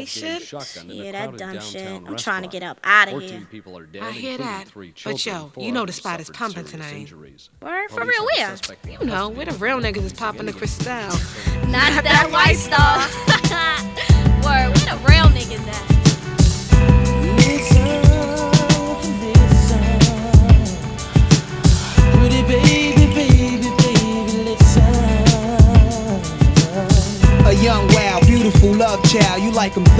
shit? Yeah, that dumb shit. I'm trying to get up out of here. I hear that. But yo, you know the spot is pumping tonight. Word? For real, where? You know, where the real niggas is popping the Cristal. Not that white star. Word, where the real niggas at? Pretty baby, baby, baby, listen. A young, wild, beautiful love child. You like 'em